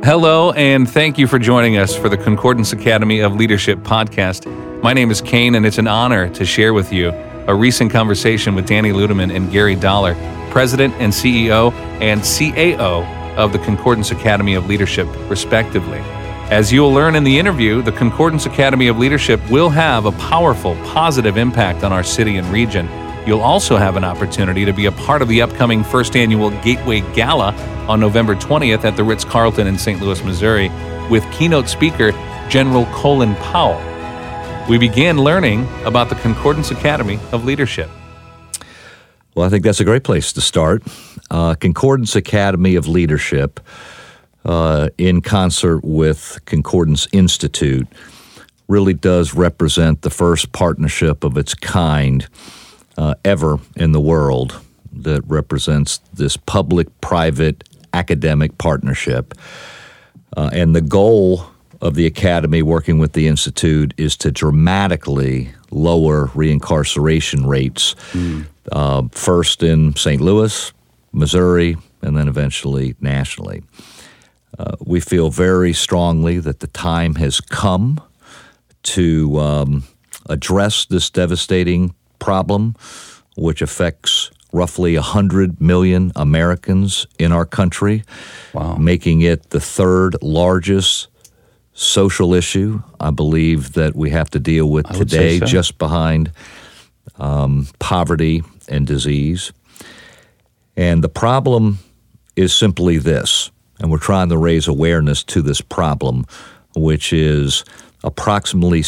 Hello, and thank you for joining us for the Concordance Academy of Leadership podcast. My name is Kane, and it's an honor to share with you a recent conversation with Danny Ludeman and Gary Dollar, President and CEO and CAO of the Concordance Academy of Leadership, respectively. As you'll learn in the interview, the Concordance Academy of Leadership will have a powerful, positive impact on our city and region. You'll also have an opportunity to be a part of the upcoming first annual Gateway Gala on November 20th at the Ritz-Carlton in St. Louis, Missouri, with keynote speaker General Colin Powell. We began learning about the Concordance Academy of Leadership. Well, I think that's a great place to start. Concordance Academy of Leadership, in concert with Concordance Institute, really does represent the first partnership of its kind ever in the world that represents this public-private academic partnership. And the goal of the Academy, working with the Institute, is to dramatically lower reincarceration rates, first in St. Louis, Missouri, and then eventually nationally. We feel very strongly that the time has come to address this devastating problem, which affects roughly 100 million Americans in our country, making it the third largest social issue, I believe, that we have to deal with today, just behind poverty and disease. And the problem is simply this, and we're trying to raise awareness to this problem, which is approximately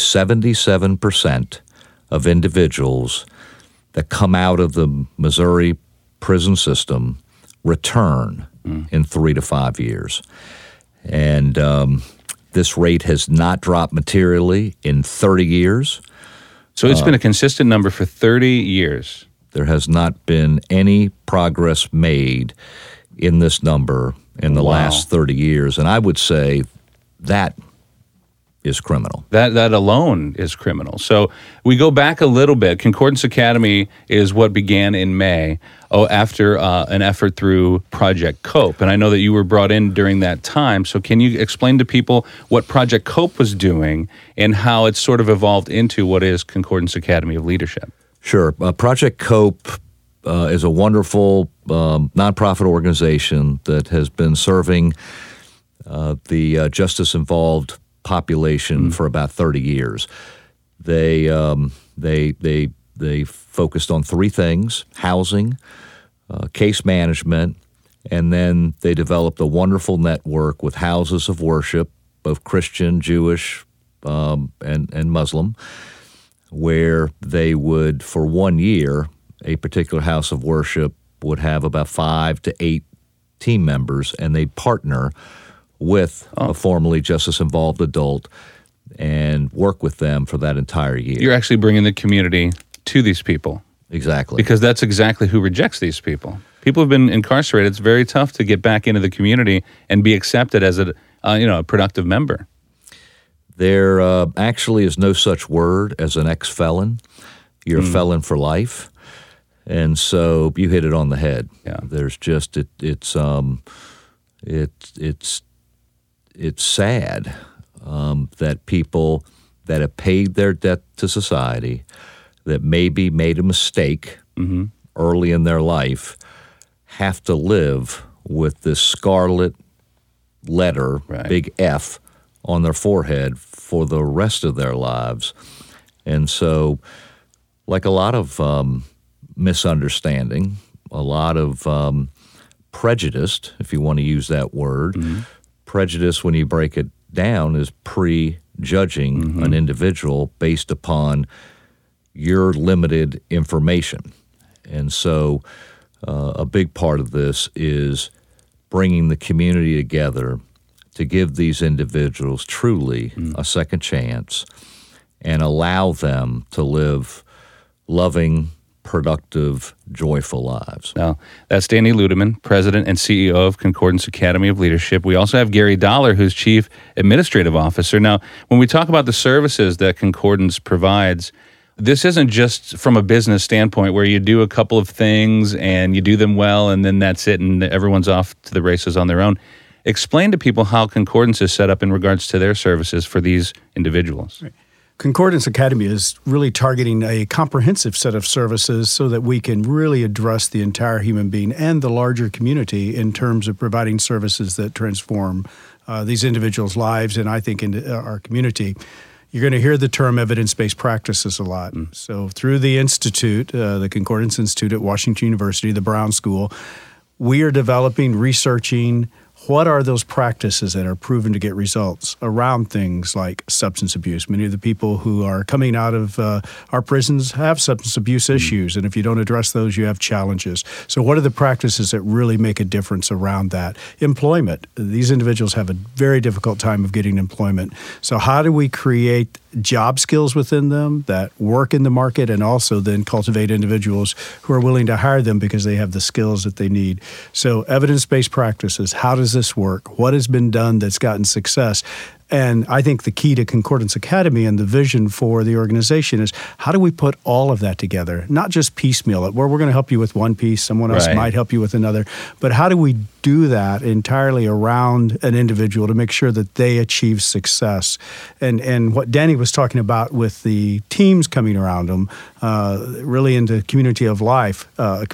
77% of individuals that come out of the Missouri prison system return in 3 to 5 years. And this rate has not dropped materially in 30 years. So it's been a consistent number for 30 years. There has not been any progress made in this number in the last 30 years. And I would say that is criminal. That alone is criminal. So we go back a little bit. Concordance Academy is what began in May after an effort through Project COPE. And I know that you were brought in during that time. So can you explain to people what Project COPE was doing and how it's sort of evolved into what is Concordance Academy of Leadership? Sure. Project COPE is a wonderful nonprofit organization that has been serving the justice-involved population for about 30 years. They focused on three things: housing, case management, and then they developed a wonderful network with houses of worship, both Christian, Jewish, and Muslim, where they would, for 1 year, a particular house of worship would have about 5 to 8 team members, and they'd partner with a formerly justice-involved adult and work with them for that entire year. You're actually bringing the community to these people. Exactly. Because that's exactly who rejects these people. People who've been incarcerated, it's very tough to get back into the community and be accepted as a productive member. There actually is no such word as an ex-felon. You're a felon for life. And so you hit it on the head. Yeah. There's just it's sad that people that have paid their debt to society, that maybe made a mistake early in their life, have to live with this scarlet letter, big F, on their forehead for the rest of their lives. And so, like a lot of misunderstanding, a lot of prejudice, if you want to use that word. Prejudice, when you break it down, is prejudging an individual based upon your limited information. And so a big part of this is bringing the community together to give these individuals truly a second chance and allow them to live loving, productive, joyful lives. Now, that's Danny Ludeman, President and CEO of Concordance Academy of Leadership. We also have Gary Dollar, who's Chief Administrative Officer. Now, when we talk about the services that Concordance provides, this isn't just from a business standpoint where you do a couple of things and you do them well and then that's it and everyone's off to the races on their own. Explain to people how Concordance is set up in regards to their services for these individuals. Right. Concordance Academy is really targeting a comprehensive set of services so that we can really address the entire human being and the larger community in terms of providing services that transform these individuals' lives and I think in our community. You're going to hear the term evidence-based practices a lot. So through the Institute, the Concordance Institute at Washington University, the Brown School, we are developing, researching what are those practices that are proven to get results around things like substance abuse. Many of the people who are coming out of our prisons have substance abuse issues, and if you don't address those, you have challenges. So what are the practices that really make a difference around that? Employment. These individuals have a very difficult time of getting employment. So how do we create job skills within them that work in the market and also then cultivate individuals who are willing to hire them because they have the skills that they need? So evidence-based practices, how does this work? What has been done that's gotten success? And I think the key to Concordance Academy and the vision for the organization is how do we put all of that together? Not just piecemeal it, where we're going to help you with one piece, someone else might help you with another, but how do we do that entirely around an individual to make sure that they achieve success? And what Danny was talking about with the teams coming around them, really into community of life,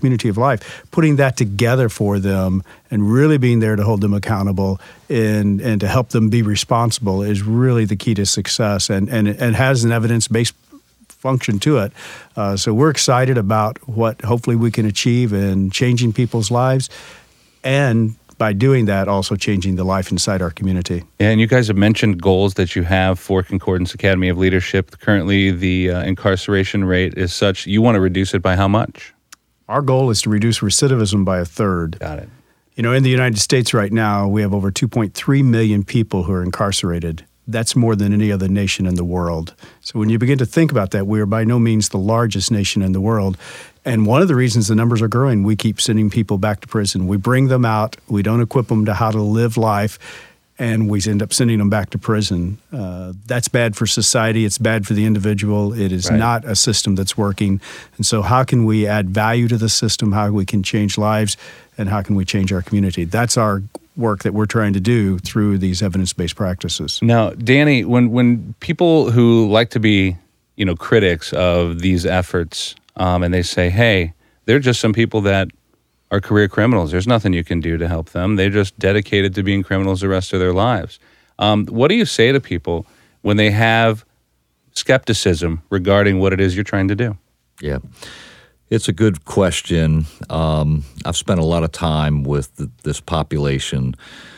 putting that together for them and really being there to hold them accountable and to help them be responsible is really the key to success and has an evidence-based function to it. So we're excited about what hopefully we can achieve in changing people's lives and by doing that, also changing the life inside our community. And you guys have mentioned goals that you have for Concordance Academy of Leadership. Currently, the incarceration rate is such, you want to reduce it by how much? Our goal is to reduce recidivism by a third. Got it. You know, in the United States right now, we have over 2.3 million people who are incarcerated. That's more than any other nation in the world. So when you begin to think about that, we are by no means the largest nation in the world. And one of the reasons the numbers are growing, we keep sending people back to prison. We bring them out, we don't equip them to how to live life, and we end up sending them back to prison. That's bad for society. It's bad for the individual. It is not a system that's working. And so how can we add value to the system? How we can change lives? And how can we change our community? That's our work that we're trying to do through these evidence-based practices. Now, Danny, when people who like to be, critics of these efforts, and they say, hey, they're just some people that are career criminals. There's nothing you can do to help them. They're just dedicated to being criminals the rest of their lives. What do you say to people when they have skepticism regarding what it is you're trying to do? Yeah. It's a good question. I've spent a lot of time with this population,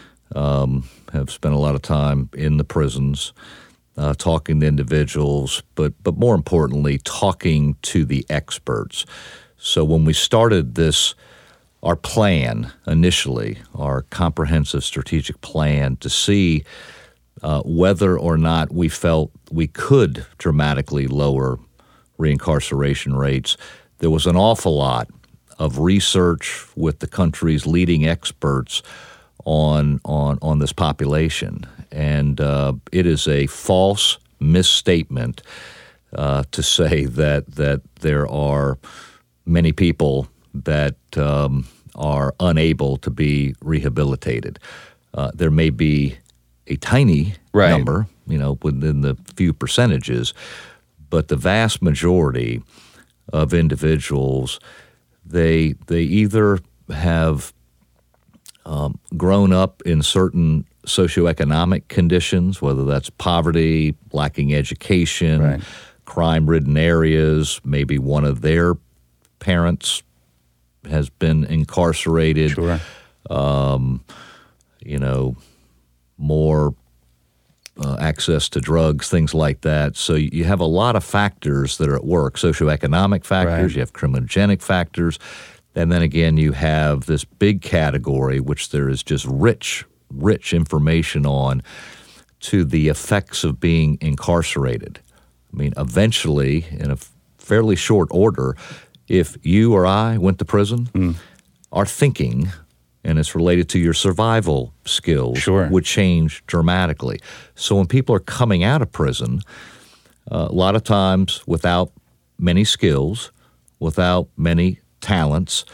have spent a lot of time in the prisons, talking to individuals, but more importantly, talking to the experts. So when we started our plan initially, our comprehensive strategic plan to see whether or not we felt we could dramatically lower reincarceration rates, there was an awful lot of research with the country's leading experts on this population. And it is a false misstatement to say that there are many people that are unable to be rehabilitated. There may be a tiny number, within the few percentages, but the vast majority of individuals, they either have grown up in certain socioeconomic conditions, whether that's poverty, lacking education, crime-ridden areas, maybe one of their parents has been incarcerated, more access to drugs, things like that. So you have a lot of factors that are at work, socioeconomic factors, you have criminogenic factors, and then again you have this big category which there is just rich information on to the effects of being incarcerated. I mean, eventually, in a fairly short order, if you or I went to prison, our thinking, and it's related to your survival skills, would change dramatically. So when people are coming out of prison, a lot of times without many skills, without many talents,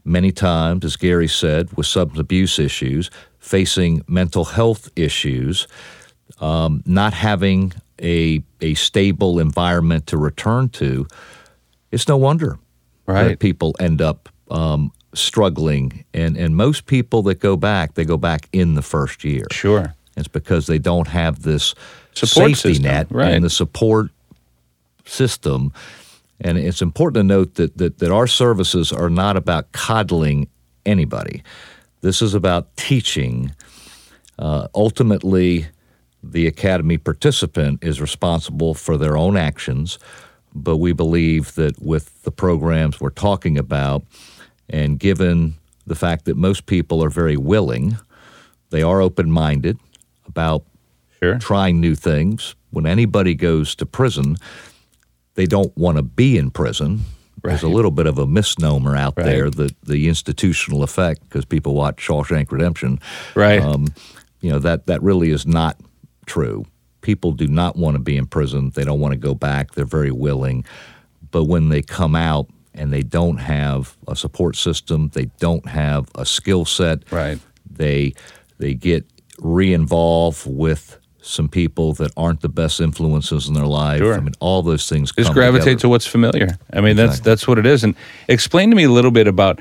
many times, as Gary said, with substance abuse issues, facing mental health issues, not having a stable environment to return to, it's no wonder that people end up struggling. And most people that go back, they go back in the first year. Sure. It's because they don't have this Support safety system, net right. and the support system. And it's important to note that our services are not about coddling anybody. This is about teaching. Ultimately, the Academy participant is responsible for their own actions, but we believe that with the programs we're talking about, and given the fact that most people are very willing, they are open-minded about trying new things. When anybody goes to prison, they don't want to be in prison. Right. There's a little bit of a misnomer out there that the institutional effect, because people watch Shawshank Redemption, that really is not true. People do not want to be in prison. They don't want to go back. They're very willing. But when they come out and they don't have a support system, they don't have a skill set, they get re-involved with some people that aren't the best influences in their life. Sure. I mean, all those things just come gravitate together to what's familiar. I mean, Exactly. that's what it is. And explain to me a little bit about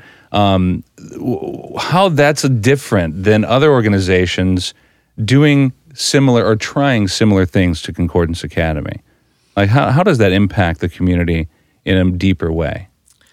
how that's different than other organizations doing similar or trying similar things to Concordance Academy. Like, how does that impact the community in a deeper way?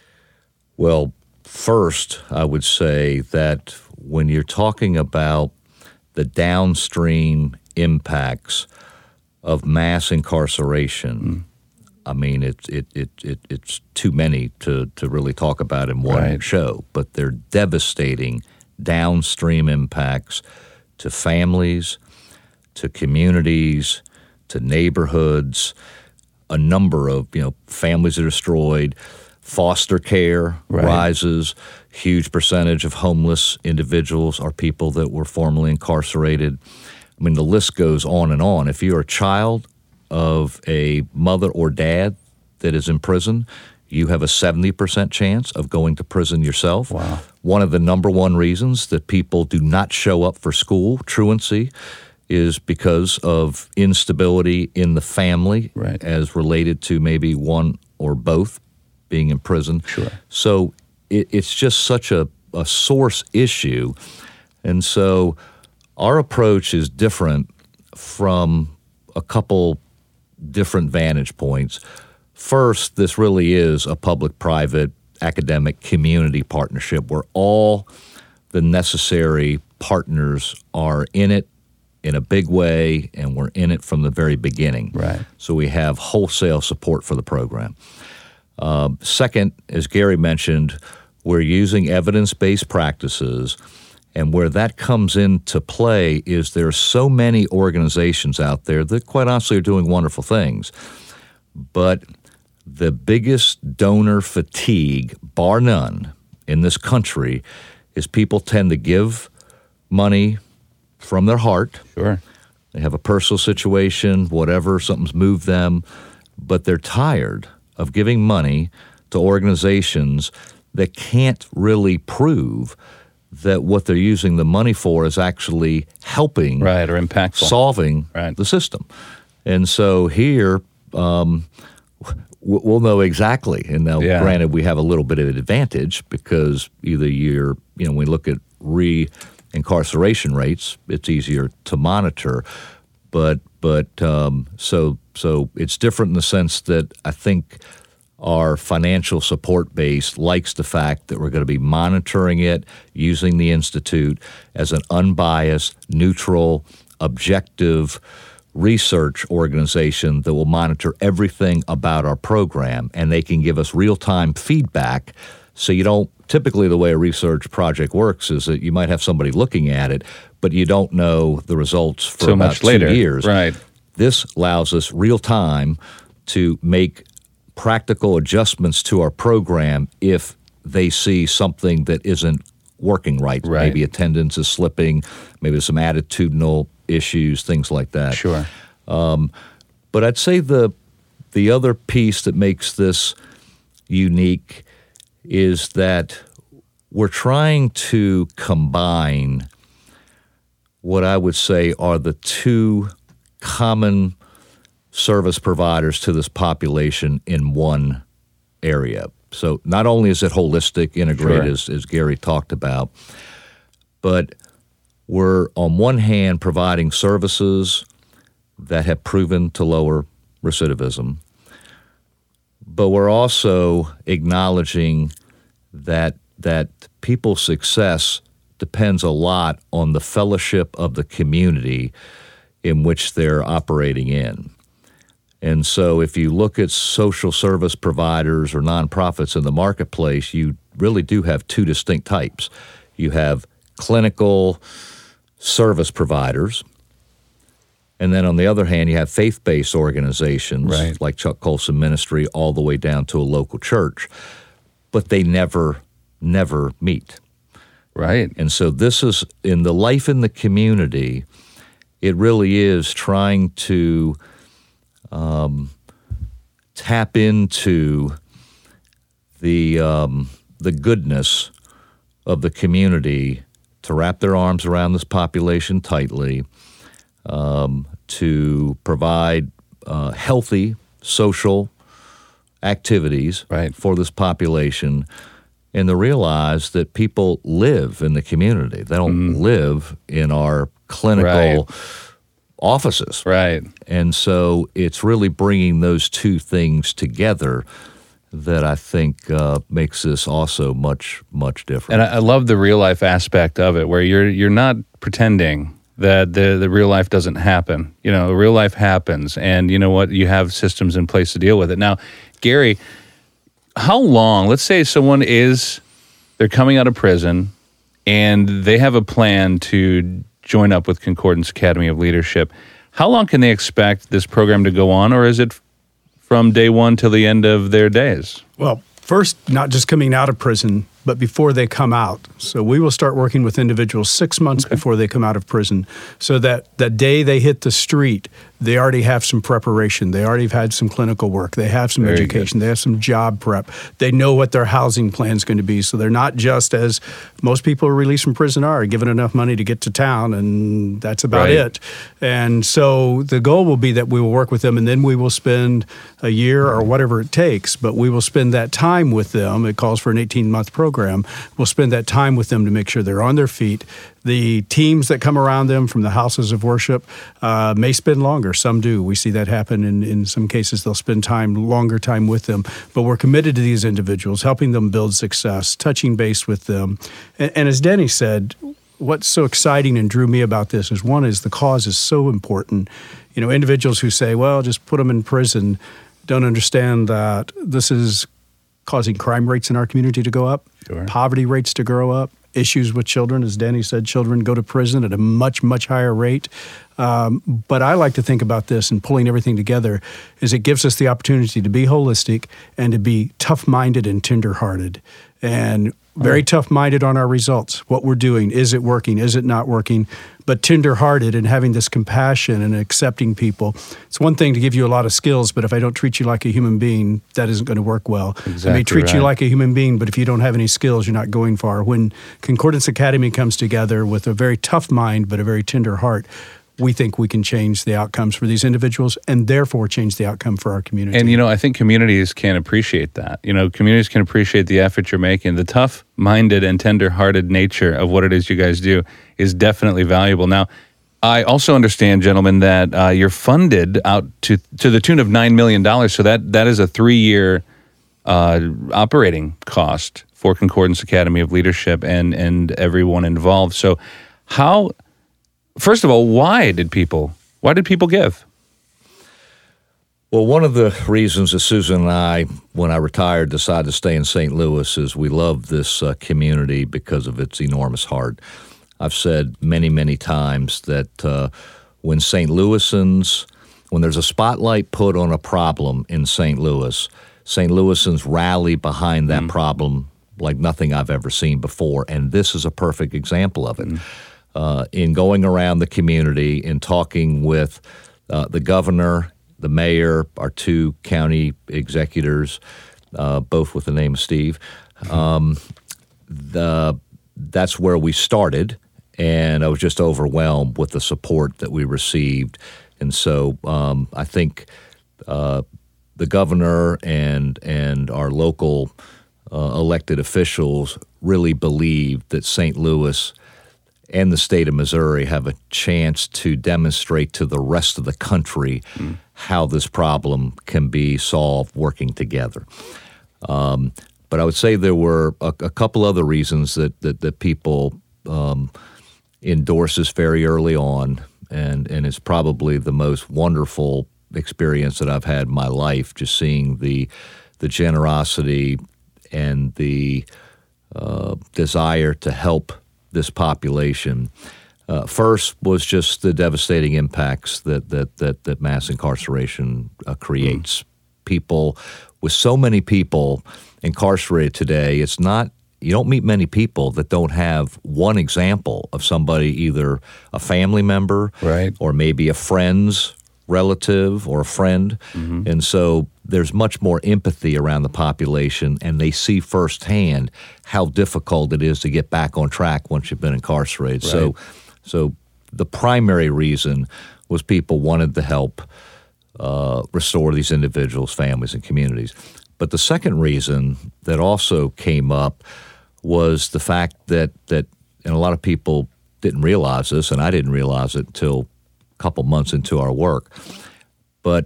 Well, first, I would say that when you're talking about the downstream impacts of mass incarceration, I mean, it's too many to really talk about in one show, but they're devastating downstream impacts to families, to communities, to neighborhoods, a number of families are destroyed. Foster care rises. Huge percentage of homeless individuals are people that were formerly incarcerated. I mean, the list goes on and on. If you're a child of a mother or dad that is in prison, you have a 70% chance of going to prison yourself. Wow. One of the number one reasons that people do not show up for school, truancy, is because of instability in the family as related to maybe one or both being in prison. Sure. So it's just such a source issue. And so our approach is different from a couple different vantage points. First, this really is a public-private academic community partnership where all the necessary partners are in it in a big way, and we're in it from the very beginning. Right. So we have wholesale support for the program. Second, as Gary mentioned, we're using evidence-based practices, and where that comes into play is there are so many organizations out there that quite honestly are doing wonderful things. But the biggest donor fatigue, bar none, in this country is people tend to give money from their heart. Sure. They have a personal situation, whatever, something's moved them, but they're tired of giving money to organizations that can't really prove that what they're using the money for is actually helping or impactful, solving the system. And so here, we'll know exactly. And now, granted, we have a little bit of an advantage because either when we look at re-incarceration rates, it's easier to monitor. But so it's different in the sense that I think our financial support base likes the fact that we're going to be monitoring it, using the Institute as an unbiased, neutral, objective research organization that will monitor everything about our program, and they can give us real-time feedback. So you don't – typically the way a research project works is that you might have somebody looking at it, but you don't know the results for so about much later. 2 years. Right. This allows us real-time to make practical adjustments to our program if they see something that isn't working right. Maybe attendance is slipping, maybe there's some attitudinal issues, things like that. Sure. But I'd say the other piece that makes this unique is that we're trying to combine what I would say are the two common service providers to this population in one area. So not only is it holistic, integrated, as Gary talked about, but we're on one hand providing services that have proven to lower recidivism, but we're also acknowledging that people's success depends a lot on the fellowship of the community in which they're operating in. And so if you look at social service providers or nonprofits in the marketplace, you really do have two distinct types. You have clinical service providers, and then on the other hand, you have faith-based organizations like Chuck Colson Ministry all the way down to a local church, but they never meet. Right. And so this is, in the life in the community, it really is trying to tap into the goodness of the community, to wrap their arms around this population tightly, to provide healthy social activities for this population, and to realize that people live in the community. They don't live in our clinical offices. Right. And so it's really bringing those two things together that I think makes this also much, much different. And I love the real life aspect of it, where you're not pretending that the real life doesn't happen. You know, real life happens, and you know what? You have systems in place to deal with it. Now, Gary, how long, let's say they're coming out of prison and they have a plan to join up with Concordance Academy of Leadership, how long can they expect this program to go on, or is it from day one till the end of their days? Well, first, not just coming out of prison, but before they come out. So we will start working with individuals 6 months before they come out of prison, so that the day they hit the street, they already have some preparation. They already have had some clinical work. They have some education. They have some job prep. They know what their housing plan is going to be. So they're not just, as most people are released from prison are, given enough money to get to town, and that's about it. And so the goal will be that we will work with them, and then we will spend a year or whatever it takes, but we will spend that time with them. It calls for an 18-month program. We'll spend that time with them to make sure they're on their feet. The teams that come around them from the houses of worship may spend longer. Some do. We see that happen in some cases. They'll spend longer time with them. But we're committed to these individuals, helping them build success, touching base with them. And as Denny said, what's so exciting and drew me about this is, one, is the cause is so important. You know, individuals who say, well, just put them in prison, don't understand that this is causing crime rates in our community to go up, poverty rates to grow up, issues with children. As Danny said, children go to prison at a much, much higher rate. But I like to think about this, and pulling everything together, is it gives us the opportunity to be holistic and to be tough-minded and tender-hearted. And very tough-minded on our results. What we're doing, is it working? Is it not working? But tender-hearted and having this compassion and accepting people. It's one thing to give you a lot of skills, but if I don't treat you like a human being, that isn't going to work well. Exactly. I may treat you like a human being, but if you don't have any skills, you're not going far. When Concordance Academy comes together with a very tough mind but a very tender heart, we think we can change the outcomes for these individuals and therefore change the outcome for our community. And, you know, I think communities can appreciate that. You know, communities can appreciate the effort you're making. The tough-minded and tender-hearted nature of what it is you guys do is definitely valuable. Now, I also understand, gentlemen, that you're funded out to the tune of $9 million. So that is a 3-year operating cost for Concordance Academy of Leadership and everyone involved. So first of all, why did people give? Well, one of the reasons that Susan and I, when I retired, decided to stay in St. Louis is we love this community because of its enormous heart. I've said many, many times that when St. Louisans, when there's a spotlight put on a problem in St. Louisans rally behind that problem like nothing I've ever seen before, and this is a perfect example of it. In going around the community and talking with the governor, the mayor, our 2 county executors, both with the name of Steve, that's where we started, and I was just overwhelmed with the support that we received. And so I think the governor and our local elected officials really believe that St. Louis and the state of Missouri have a chance to demonstrate to the rest of the country how this problem can be solved working together. But I would say there were a couple other reasons that people endorse this very early on, and it's probably the most wonderful experience that I've had in my life, just seeing the generosity and the desire to help this population. First was just the devastating impacts that mass incarceration creates. People, with so many people incarcerated today, it's not, you don't meet many people that don't have one example of somebody, either a family member, right, or maybe a friend's relative or a friend. Mm-hmm. And so there's much more empathy around the population, and they see firsthand how difficult it is to get back on track once you've been incarcerated. Right. So the primary reason was people wanted to help restore these individuals, families, and communities. But the second reason that also came up was the fact that and a lot of people didn't realize this, and I didn't realize it until a couple months into our work, but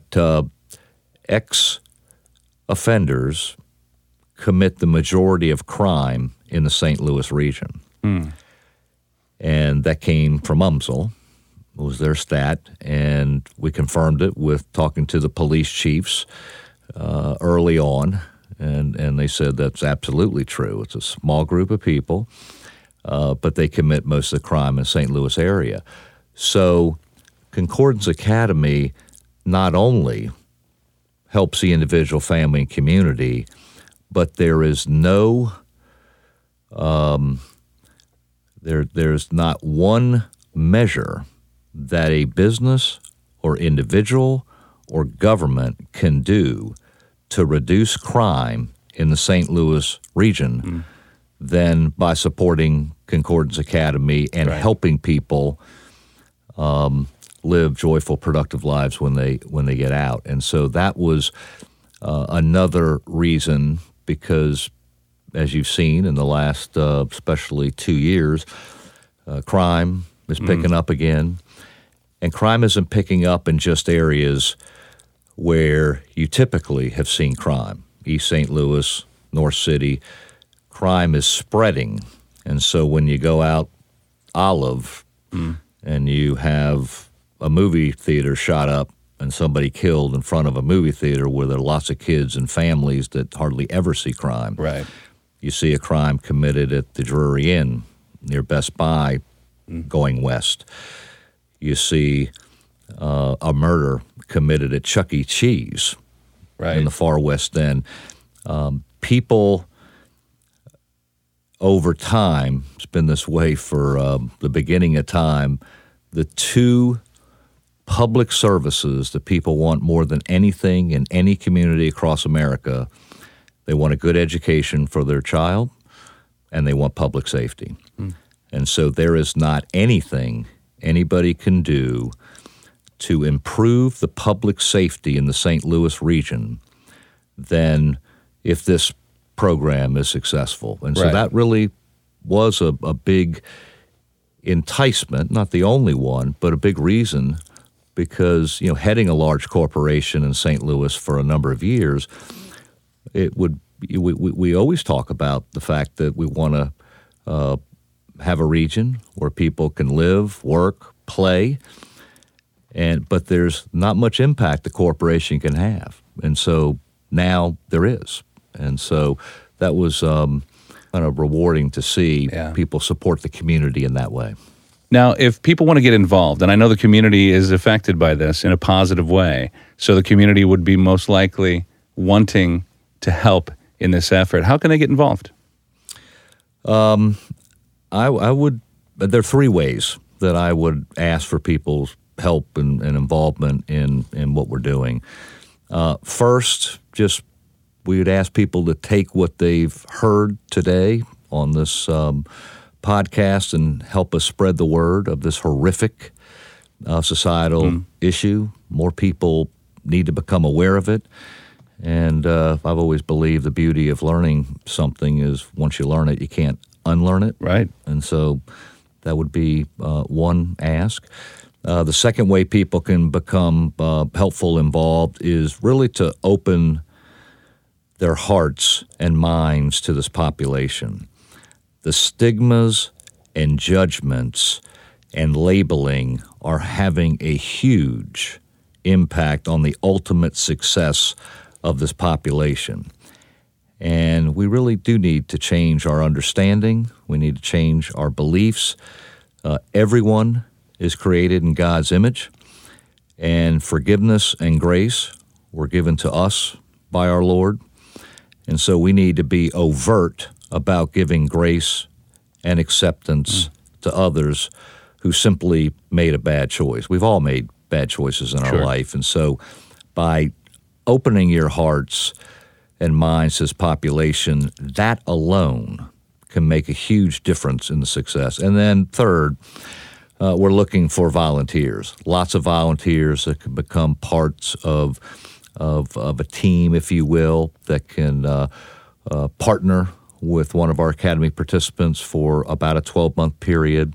ex-offenders commit the majority of crime in the St. Louis region. And that came from UMSL. It was their stat, and we confirmed it with talking to the police chiefs early on, and they said that's absolutely true. It's a small group of people, but they commit most of the crime in the St. Louis area. So Concordance Academy not only helps the individual, family, and community, but there is no there's not one measure that a business or individual or government can do to reduce crime in the St. Louis region than by supporting Concordance Academy and helping people live joyful, productive lives when they get out. And so that was another reason, because as you've seen in the last especially 2 years, crime is picking up again. And crime isn't picking up in just areas where you typically have seen crime. East St. Louis, North City, crime is spreading. And so when you go out Olive and you have a movie theater shot up and somebody killed in front of a movie theater where there are lots of kids and families that hardly ever see crime. Right. You see a crime committed at the Drury Inn near Best Buy going west. You see a murder committed at Chuck E. Cheese in the far west end. People over time, it's been this way for the beginning of time, the two public services that people want more than anything in any community across America, they want a good education for their child, and they want public safety. And so there is not anything anybody can do to improve the public safety in the St. Louis region than if this program is successful. And so that really was a big enticement, not the only one, but a big reason, because, you know, heading a large corporation in St. Louis for a number of years, we always talk about the fact that we want to have a region where people can live, work, play, but there's not much impact the corporation can have. And so now there is. And so that was kind of rewarding to see people support the community in that way. Now, if people want to get involved, and I know the community is affected by this in a positive way, so the community would be most likely wanting to help in this effort, how can they get involved? I would. There are three ways that I would ask for people's help and involvement in what we're doing. First, we would ask people to take what they've heard today on this podcast and help us spread the word of this horrific societal issue. More people need to become aware of it. And I've always believed the beauty of learning something is once you learn it, you can't unlearn it. Right. And so that would be one ask. The second way people can become helpful, involved, is really to open their hearts and minds to this population. The stigmas and judgments and labeling are having a huge impact on the ultimate success of this population. And we really do need to change our understanding. We need to change our beliefs. Everyone is created in God's image, and forgiveness and grace were given to us by our Lord. And so we need to be overt about giving grace and acceptance to others who simply made a bad choice. We've all made bad choices in our life. And so by opening your hearts and minds to this population, that alone can make a huge difference in the success. And then third, we're looking for volunteers, lots of volunteers that can become parts of a team, if you will, that can partner with one of our Academy participants for about a 12-month period.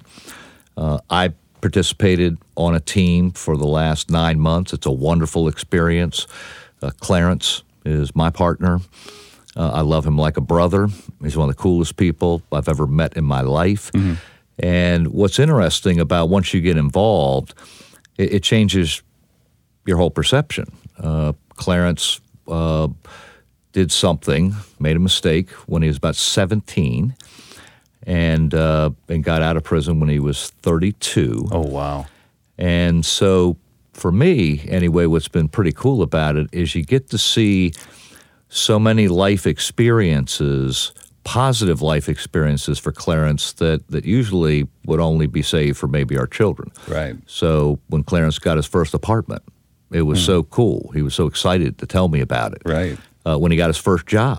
I participated on a team for the last 9 months. It's a wonderful experience. Clarence is my partner. I love him like a brother. He's one of the coolest people I've ever met in my life. Mm-hmm. And what's interesting about once you get involved, it changes your whole perception. Clarence did something, made a mistake when he was about 17, and got out of prison when he was 32. Oh, wow. And so for me, anyway, what's been pretty cool about it is you get to see so many life experiences, positive life experiences for Clarence that usually would only be saved for maybe our children. Right. So when Clarence got his first apartment, it was so cool. He was so excited to tell me about it. Right. When he got his first job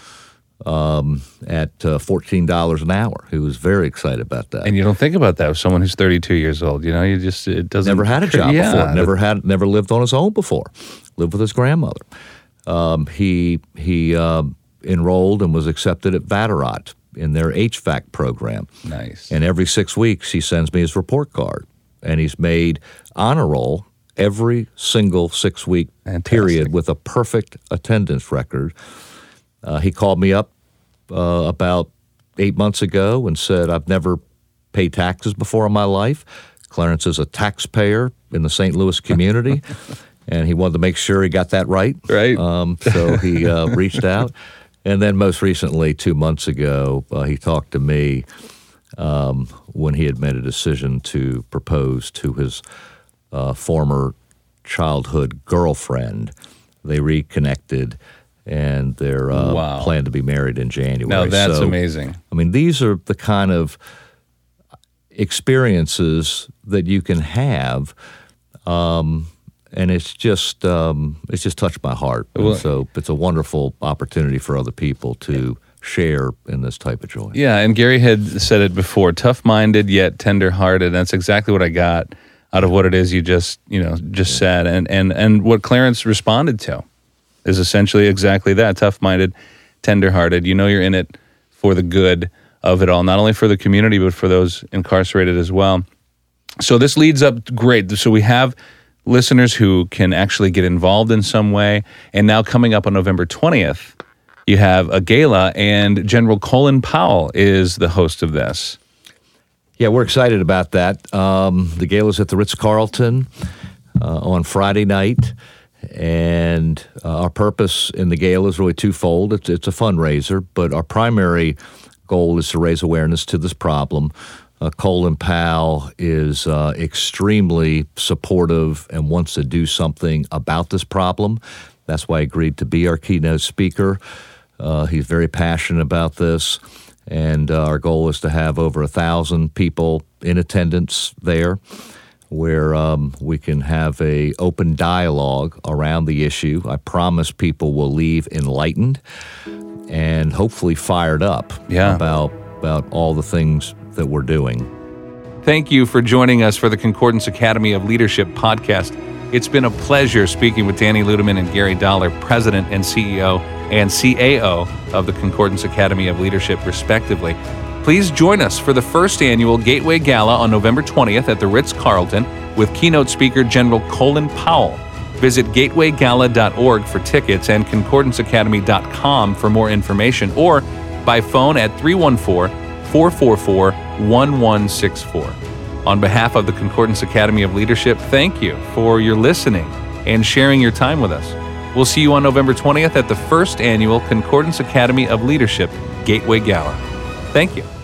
at $14 an hour, he was very excited about that. And you don't think about that with someone who's 32 years old. You know, you just, it doesn't. Never had a job before. Never lived on his own before. Lived with his grandmother. He enrolled and was accepted at Vatterott in their HVAC program. Nice. And every 6 weeks he sends me his report card. And he's made honor roll every single 6-week period with a perfect attendance record. He called me up about 8 months ago and said, I've never paid taxes before in my life. Clarence is a taxpayer in the St. Louis community, and he wanted to make sure he got that right. Right. So he reached out. And then most recently, 2 months ago, he talked to me when he had made a decision to propose to his former childhood girlfriend. They reconnected, and they're planned to be married in January. Now that's amazing. I mean, these are the kind of experiences that you can have, and it's just touched my heart. Well, and so it's a wonderful opportunity for other people to share in this type of joy. Yeah, and Gary had said it before, tough-minded yet tender-hearted. That's exactly what I got out of what it is you just said. And what Clarence responded to is essentially exactly that, tough-minded, tender-hearted. You know you're in it for the good of it all, not only for the community, but for those incarcerated as well. So this leads up great. So we have listeners who can actually get involved in some way. And now coming up on November 20th, you have a gala, and General Colin Powell is the host of this. Yeah, we're excited about that. The gala's at the Ritz-Carlton on Friday night, and our purpose in the gala is really twofold. It's a fundraiser, but our primary goal is to raise awareness to this problem. Colin Powell is extremely supportive and wants to do something about this problem. That's why he agreed to be our keynote speaker. He's very passionate about this, and our goal is to have over 1,000 people in attendance there, where we can have a open dialogue around the issue. I promise people will leave enlightened and hopefully fired up about about all the things that we're doing. Thank you for joining us for the Concordance Academy of Leadership podcast. It's been a pleasure speaking with Danny Ludeman and Gary Dollar, President and CEO and CAO of the Concordance Academy of Leadership, respectively. Please join us for the first annual Gateway Gala on November 20th at the Ritz-Carlton with keynote speaker General Colin Powell. Visit gatewaygala.org for tickets and concordanceacademy.com for more information, or by phone at 314-444-1164. On behalf of the Concordance Academy of Leadership, thank you for your listening and sharing your time with us. We'll see you on November 20th at the first annual Concordance Academy of Leadership Gateway Gala. Thank you.